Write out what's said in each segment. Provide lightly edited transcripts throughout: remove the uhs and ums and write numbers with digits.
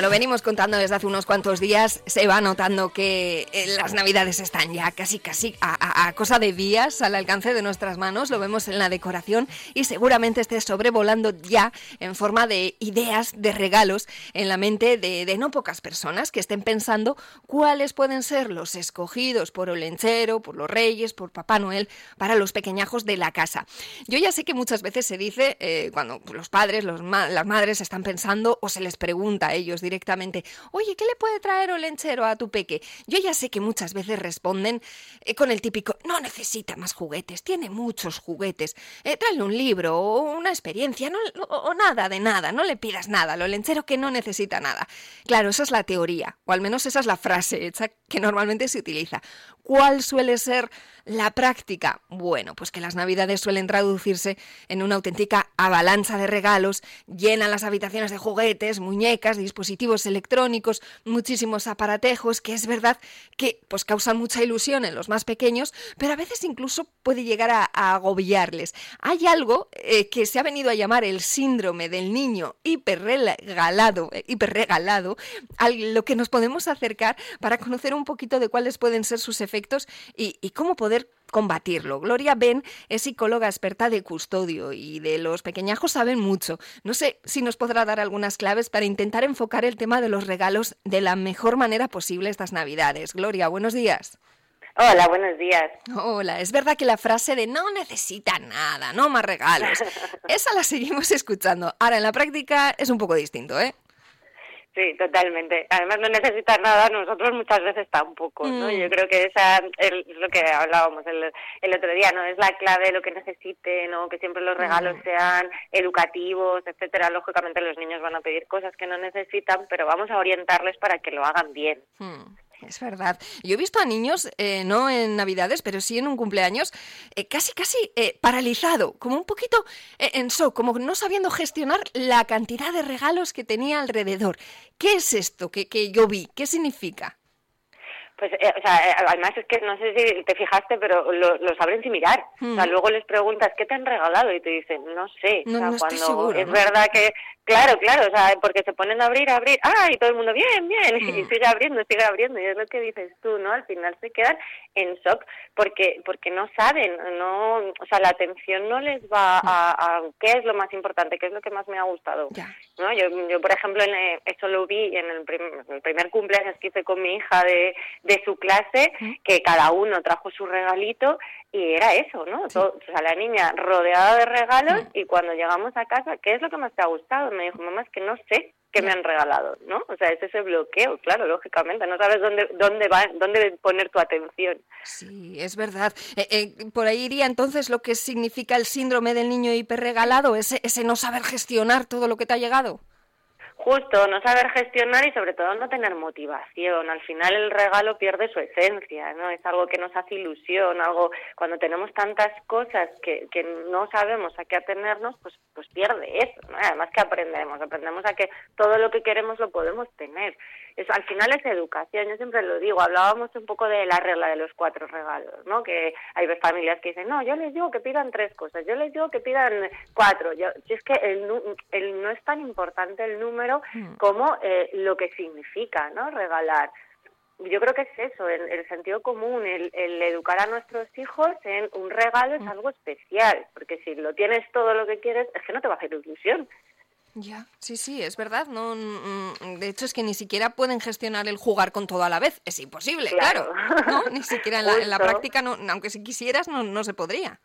lo venimos contando desde hace unos cuantos días. Se va notando que las Navidades están ya casi a cosa de días al alcance de nuestras manos. Lo vemos en la decoración y seguramente esté sobrevolando ya en forma de ideas, de regalos en la mente de no pocas personas que estén pensando cuáles pueden ser los escogidos por Olenchero, por los Reyes, por Papá Noel, para los pequeñajos de la casa. Yo ya sé que muchas veces se dice, cuando los padres, las madres están pensando o se les pregunta a ellos directamente, oye, ¿qué le puede traer Olenchero a tu peque? Yo ya sé que muchas veces responden con el típico, no necesita más juguetes, tiene muchos juguetes, tráele un libro o una experiencia, o nada de nada, no le pidas nada al Olenchero que no necesita nada. Claro, esa es la teoría, o al menos esa es la frase hecha que normalmente se utiliza. ¿Cuál suele ser la práctica? Bueno, pues que las Navidades suelen traducirse en una auténtica avalancha de regalos, llenan las habitaciones de juguetes, muñecas, dispositivos electrónicos, muchísimos aparatejos, que es verdad que pues causan mucha ilusión en los más pequeños, pero a veces incluso puede llegar a agobiarles. Hay algo que se ha venido a llamar el síndrome del niño hiperregalado, a lo que nos podemos acercar para conocer un poquito de cuáles pueden ser sus efectos y cómo poder combatirlo. Gloria Ben es psicóloga experta de custodio y de los pequeñajos saben mucho. No sé si nos podrá dar algunas claves para intentar enfocar el tema de los regalos de la mejor manera posible estas Navidades. Gloria, buenos días. Hola, buenos días. Hola, es verdad que la frase de no necesita nada, no más regalos, esa la seguimos escuchando. Ahora, en la práctica es un poco distinto, ¿eh? Sí, totalmente. Además no necesitas nada, nosotros muchas veces tampoco, ¿no? Yo creo que esa es lo que hablábamos el otro día, ¿no? Es la clave, lo que necesiten, ¿no? Que siempre los regalos sean educativos, etcétera. Lógicamente los niños van a pedir cosas que no necesitan, pero vamos a orientarles para que lo hagan bien. Es verdad. Yo he visto a niños, no en Navidades, pero sí en un cumpleaños, casi paralizado, como un poquito en shock, como no sabiendo gestionar la cantidad de regalos que tenía alrededor. ¿Qué es esto que yo vi? ¿Qué significa? Pues, además es que no sé si te fijaste, pero lo saben sin mirar. O sea, luego les preguntas, ¿qué te han regalado? Y te dicen, no sé. No, o sea, no estoy cuando seguro, es ¿no? verdad que, claro, o sea, porque se ponen a abrir, y todo el mundo, bien, y sigue abriendo, y es lo que dices tú, ¿no? Al final se quedan en shock, porque no saben, no, o sea, la atención no les va a qué es lo más importante, qué es lo que más me ha gustado, Ya. ¿no? Yo por ejemplo, eso lo vi en el primer cumpleaños que hice con mi hija de su clase, que cada uno trajo su regalito y era eso, ¿no? Sí. O sea, la niña rodeada de regalos y cuando llegamos a casa, ¿qué es lo que más te ha gustado? Me dijo, mamá, es que no sé qué me han regalado, ¿no? O sea, es ese bloqueo, claro, lógicamente, no sabes dónde poner tu atención. Sí, es verdad. Por ahí iría entonces lo que significa el síndrome del niño hiperregalado, ese no saber gestionar todo lo que te ha llegado. Justo, no saber gestionar y sobre todo no tener motivación. Al final el regalo pierde su esencia, ¿no? Es algo que nos hace ilusión, algo cuando tenemos tantas cosas que no sabemos a qué atenernos, pues pierde eso, ¿no? Además que aprendemos a que todo lo que queremos lo podemos tener. Al final es educación, yo siempre lo digo, hablábamos un poco de la regla de los 4 regalos, ¿no? Que hay familias que dicen, no, yo les digo que pidan 3 cosas, yo les digo que pidan 4. Si es que no es tan importante el número como lo que significa, ¿no? Regalar. Yo creo que es eso, el sentido común, el educar a nuestros hijos en un regalo es algo especial, porque si lo tienes todo lo que quieres, es que no te va a hacer ilusión. Ya, sí, es verdad. No, de hecho, es que ni siquiera pueden gestionar el jugar con todo a la vez. Es imposible, claro. ¿No? Ni siquiera en la práctica, no, aunque si quisieras, no se podría.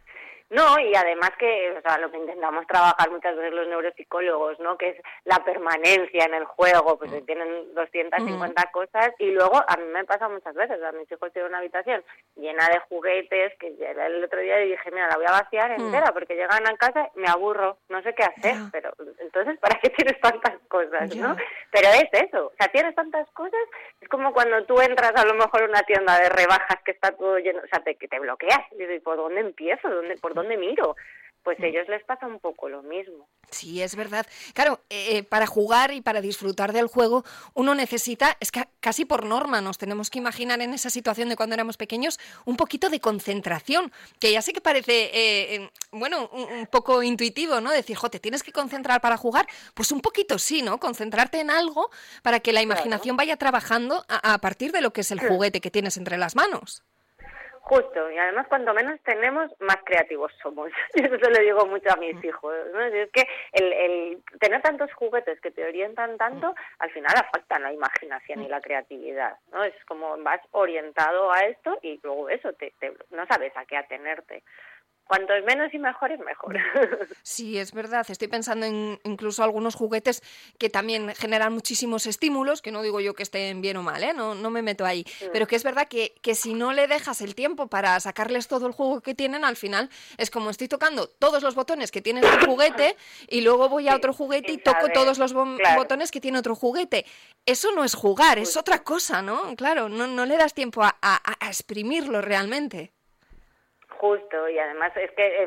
No, y además que, o sea, lo que intentamos trabajar muchas veces los neuropsicólogos, ¿no? Que es la permanencia en el juego, pues tienen 250 cosas y luego a mí me pasa muchas veces, a mis hijos tienen una habitación llena de juguetes que el otro día dije, mira, la voy a vaciar entera porque llegan a casa y me aburro, no sé qué hacer, pero entonces, ¿para qué tienes tantas cosas, no? Pero es eso, o sea, tienes tantas cosas, es como cuando tú entras a lo mejor a una tienda de rebajas que está todo lleno, o sea, te bloqueas, y dices, ¿por dónde empiezo? ¿Por dónde miro? pues a ellos les pasa un poco lo mismo. Sí, es verdad. Claro, para jugar y para disfrutar del juego uno necesita, es que casi por norma nos tenemos que imaginar en esa situación de cuando éramos pequeños, un poquito de concentración, que ya sé que parece, un poco intuitivo, ¿no? Decir, te tienes que concentrar para jugar, pues un poquito sí, ¿no? Concentrarte en algo para que la imaginación vaya trabajando a partir de lo que es el juguete que tienes entre las manos. Justo, y además cuanto menos tenemos, más creativos somos. Yo eso le digo mucho a mis hijos, ¿no? Es que el tener tantos juguetes que te orientan tanto, al final afectan la imaginación y la creatividad, ¿no? Es como vas orientado a esto y luego eso, no sabes a qué atenerte. Cuantos menos y mejor es mejor. Sí, es verdad. Estoy pensando en incluso algunos juguetes que también generan muchísimos estímulos, que no digo yo que estén bien o mal, no me meto ahí. Pero que es verdad que si no le dejas el tiempo para sacarles todo el juego que tienen, al final es como estoy tocando todos los botones que tiene el juguete y luego voy a otro juguete y toco todos los botones que tiene otro juguete. Eso no es jugar, es otra cosa, ¿no? Claro, no le das tiempo a exprimirlo realmente. Justo, y además es que,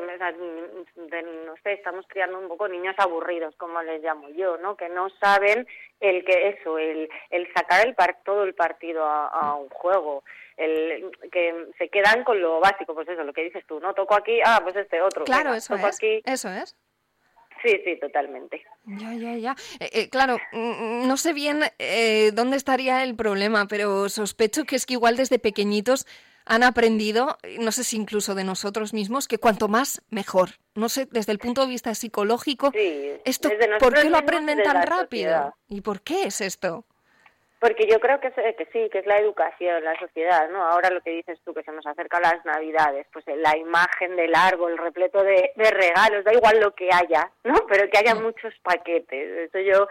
no sé, estamos criando un poco niños aburridos, como les llamo yo, ¿no? Que no saben el sacar todo el partido a un juego, que se quedan con lo básico, pues eso, lo que dices tú, ¿no? Toco aquí, pues este otro. Claro, venga, eso toco es, aquí. eso es. Sí, totalmente. Ya. Claro, no sé bien dónde estaría el problema, pero sospecho que es que igual desde pequeñitos han aprendido, no sé si incluso de nosotros mismos, que cuanto más, mejor. No sé, desde el punto de vista psicológico, esto, ¿por qué lo aprenden tan rápido? Sociedad. ¿Y por qué es esto? Porque yo creo que sí, que es la educación, la sociedad, ¿no? Ahora lo que dices tú, que se nos acerca las Navidades, pues la imagen del árbol repleto de regalos, da igual lo que haya, ¿no? Pero que haya muchos paquetes. Eso yo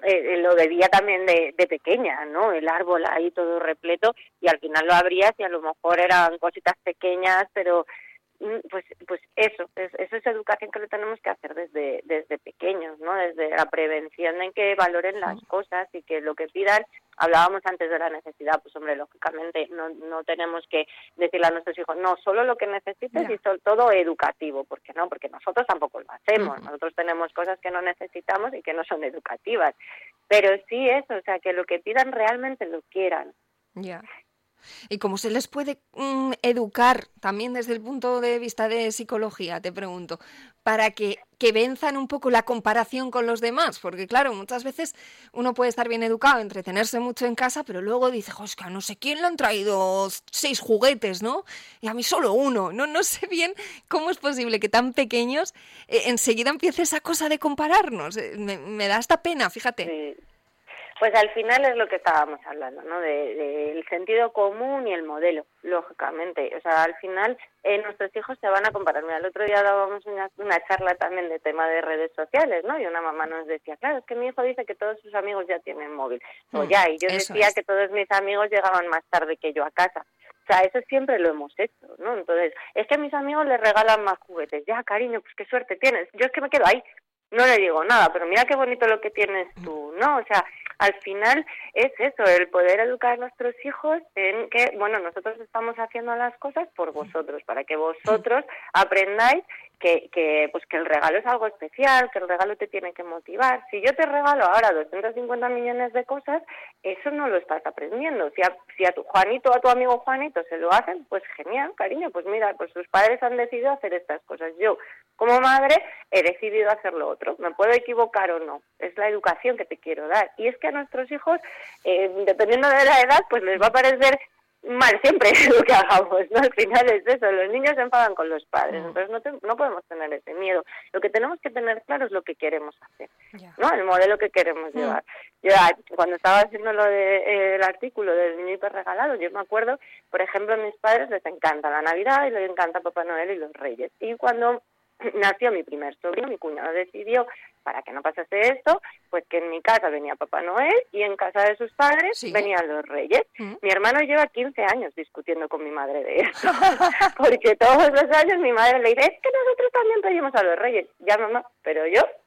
lo veía también de pequeña, ¿no? El árbol ahí todo repleto y al final lo abrías y a lo mejor eran cositas pequeñas, pero pues eso es educación que lo tenemos que hacer desde pequeños, ¿no? Desde la prevención en que valoren las cosas y que lo que pidan. Hablábamos antes de la necesidad, pues hombre, lógicamente no tenemos que decirle a nuestros hijos, no, solo lo que necesites y todo educativo, porque nosotros tampoco lo hacemos, nosotros tenemos cosas que no necesitamos y que no son educativas, pero sí eso, o sea, que lo que pidan realmente lo quieran. Ya. ¿Y cómo se les puede educar, también desde el punto de vista de psicología, te pregunto, para que venzan un poco la comparación con los demás? Porque claro, muchas veces uno puede estar bien educado, entretenerse mucho en casa, pero luego dice, Oscar, no sé quién le han traído 6 juguetes, ¿no? Y a mí solo uno. No sé bien cómo es posible que tan pequeños enseguida empiece esa cosa de compararnos. Me da hasta pena, fíjate. Sí. Pues al final es lo que estábamos hablando, ¿no? Del sentido común y el modelo, lógicamente. O sea, al final nuestros hijos se van a comparar. Mira, el otro día dábamos una charla también de tema de redes sociales, ¿no? Y una mamá nos decía, claro, es que mi hijo dice que todos sus amigos ya tienen móvil. Y yo decía que todos mis amigos llegaban más tarde que yo a casa. O sea, eso siempre lo hemos hecho, ¿no? Entonces, es que a mis amigos les regalan más juguetes. Ya, cariño, pues qué suerte tienes. Yo es que me quedo ahí. No le digo nada, pero mira qué bonito lo que tienes tú, ¿no? O sea, al final es eso, el poder educar a nuestros hijos en que, nosotros estamos haciendo las cosas por vosotros, para que vosotros aprendáis que el regalo es algo especial, que el regalo te tiene que motivar. Si yo te regalo ahora 250 millones de cosas, eso no lo estás aprendiendo. Si a tu Juanito, a tu amigo Juanito se lo hacen, pues genial, cariño, pues mira, pues sus padres han decidido hacer estas cosas. Yo, como madre, he decidido hacer lo otro. ¿Me puedo equivocar o no? Es la educación que te quiero dar. Y es que a nuestros hijos, dependiendo de la edad, pues les va a parecer mal siempre lo que hagamos, ¿no? Al final es eso, los niños se enfadan con los padres, entonces no podemos tener ese miedo. Lo que tenemos que tener claro es lo que queremos hacer, ¿no? El modelo que queremos llevar. Yo cuando estaba haciendo lo el artículo del niño hiperregalado, yo me acuerdo, por ejemplo, a mis padres les encanta la Navidad y les encanta Papá Noel y los Reyes. Y cuando nació mi primer sobrino, mi cuñado decidió, para que no pasase esto, pues que en mi casa venía Papá Noel y en casa de sus padres venían los Reyes. Mi hermano lleva 15 años discutiendo con mi madre de eso, porque todos los años mi madre le dice, es que nosotros también pedimos a los Reyes. Ya, mamá, pero yo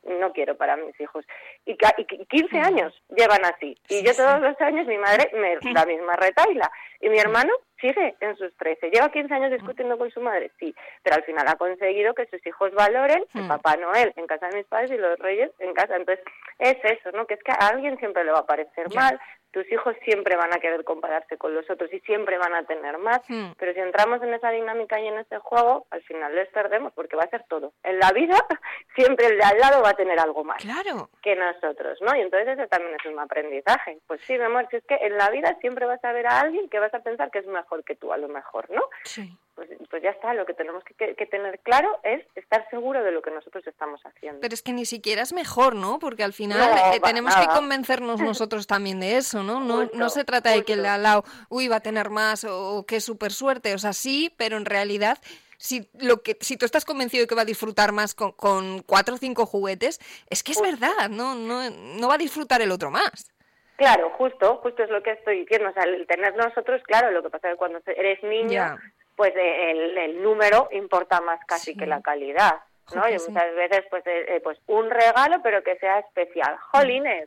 no quiero para mis hijos. Y 15 años llevan así. Y yo todos los años mi madre me la misma retaila. Y mi hermano sigue en sus 13. Lleva 15 años discutiendo con su madre, sí, pero al final ha conseguido que sus hijos valoren el Papá Noel en casa de mis padres y los Reyes en casa. Entonces, es eso, ¿no? Que es que a alguien siempre le va a parecer mal, tus hijos siempre van a querer compararse con los otros y siempre van a tener más, pero si entramos en esa dinámica y en ese juego, al final les perdemos porque va a ser todo. En la vida siempre el de al lado va a tener algo más que nosotros, ¿no? Y entonces eso también es un aprendizaje. Pues sí, mi amor, si es que en la vida siempre vas a ver a alguien que vas a pensar que es mejor que tú, a lo mejor, ¿no? Sí. Pues ya está, lo que tenemos que tener claro es estar seguro de lo que nosotros estamos haciendo. Pero es que ni siquiera es mejor, ¿no? Porque al final tenemos que convencernos nosotros también de eso, ¿no? No se trata de que el de al lado, va a tener más o que es súper suerte, o sea, sí, pero en realidad si tú estás convencido de que va a disfrutar más con 4 o 5 juguetes, es que es verdad, no va a disfrutar el otro más. Claro, justo es lo que estoy diciendo, o sea, el tener nosotros, claro, lo que pasa es que cuando eres niño, pues el número importa más casi que la calidad, ¿no? Y muchas veces pues un regalo pero que sea especial. Jolines,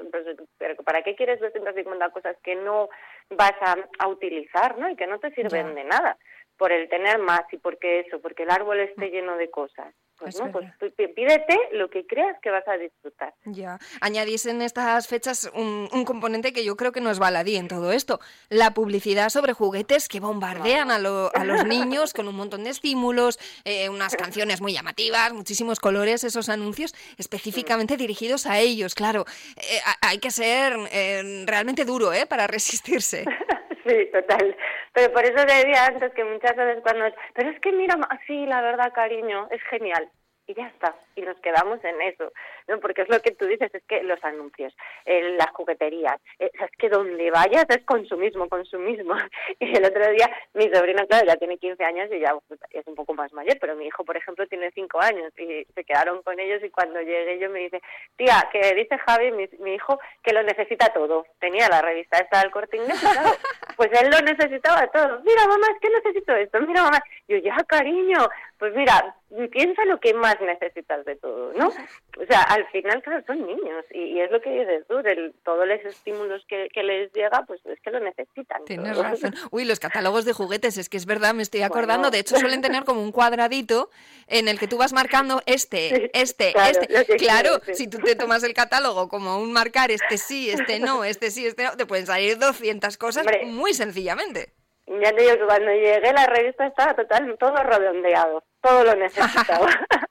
pero ¿para qué quieres 250 cosas que no vas a utilizar, ¿no? Y que no te sirven de nada? Por el tener más y porque el árbol esté lleno de cosas. Pues no, pues pídete lo que creas que vas a disfrutar. Ya. Añadís en estas fechas un componente que yo creo que no es baladí en todo esto. La publicidad sobre juguetes que bombardean a los niños con un montón de estímulos, unas canciones muy llamativas, muchísimos colores, esos anuncios específicamente dirigidos a ellos. Claro, hay que ser realmente duro, para resistirse. Sí, total. Pero por eso te decía antes que muchas veces pero es que mira, sí, la verdad, cariño, es genial. Y ya está, y nos quedamos en eso, ¿no? Porque es lo que tú dices, es que los anuncios, las jugueterías, es que donde vayas es consumismo. Y el otro día, mi sobrina, claro, ya tiene 15 años y ya es un poco más mayor, pero mi hijo, por ejemplo, tiene 5 años y se quedaron con ellos y cuando llegué yo me dice, tía, que dice Javi, mi hijo, que lo necesita todo. Tenía la revista esta del Corte Inglés, claro, pues él lo necesitaba todo. Mira, mamá, es que necesito esto, mira, mamá. Yo, ya, cariño, pues mira, piensa lo que más necesitas de todo, ¿no? O sea, al final, claro, son niños y es lo que dices tú, todos los estímulos que les llega, pues es que lo necesitan. Tienes razón. Los catálogos de juguetes, es que es verdad, me estoy acordando, de hecho suelen tener como un cuadradito en el que tú vas marcando Claro, si tú te tomas el catálogo como un marcar, sí, no, te pueden salir 200 cosas muy sencillamente. Ya te digo que cuando llegué la revista estaba todo redondeado, todo lo necesitaba.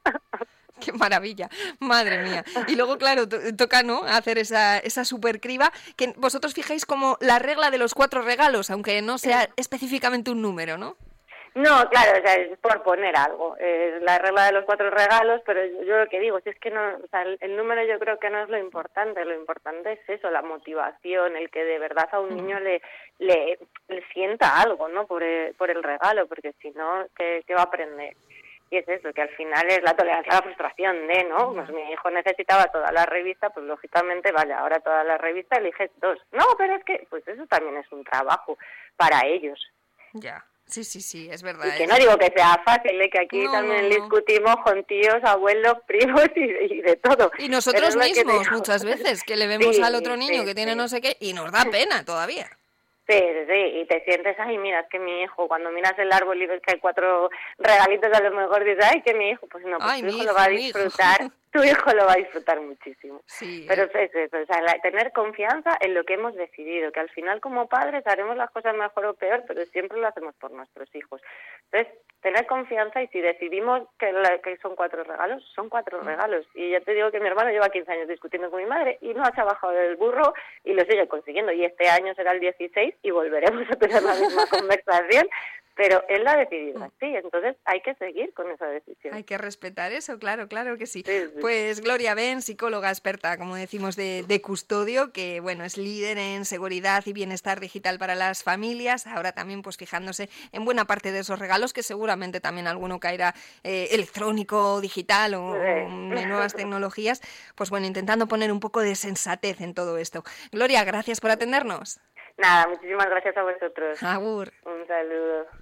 ¡Qué maravilla! Madre mía. Y luego, claro, toca, ¿no?, hacer esa supercriba, que vosotros fijáis como la regla de los 4 regalos, aunque no sea específicamente un número, ¿no? No, claro, o sea, es por poner algo. Es la regla de los 4 regalos, pero yo lo que digo, si es que no, o sea, el número yo creo que no es lo importante es eso, la motivación, el que de verdad a un niño le sienta algo, ¿no?, por el regalo, porque si no, ¿qué va a aprender? Y es eso, que al final es la tolerancia a la frustración ¿no? Pues mi hijo necesitaba toda la revista, pues lógicamente, vale, ahora toda la revista eliges 2. No, pero es que, pues eso también es un trabajo para ellos. Ya. Sí, es verdad. Y que no digo que sea fácil, que aquí también discutimos con tíos, abuelos, primos y de todo. Y nosotros mismos muchas veces, que le vemos al otro niño que tiene no sé qué y nos da pena todavía. Sí, y te sientes, mira, es que mi hijo, cuando miras el árbol y ves que hay 4 regalitos, a lo mejor dices, que mi hijo, pues no, pues tu hijo lo va a disfrutar, tu hijo lo va a disfrutar muchísimo. Sí, pero es eso, o sea, tener confianza en lo que hemos decidido, que al final como padres haremos las cosas mejor o peor, pero siempre lo hacemos por nuestros hijos. Entonces, tener confianza y si decidimos que son 4 regalos, son 4 regalos. Y ya te digo que mi hermano lleva 15 años discutiendo con mi madre y no se ha bajado del burro y lo sigue consiguiendo. Y este año será el 16 y volveremos a tener la misma conversación. Pero él la ha decidido así, entonces hay que seguir con esa decisión. Hay que respetar eso, claro que sí. Pues Gloria Ben, psicóloga experta, como decimos, de Custodio, que bueno, es líder en seguridad y bienestar digital para las familias, ahora también pues fijándose en buena parte de esos regalos, que seguramente también alguno caerá electrónico, digital o de nuevas tecnologías, pues bueno, intentando poner un poco de sensatez en todo esto. Gloria, gracias por atendernos. Nada, muchísimas gracias a vosotros. Agur. Un saludo.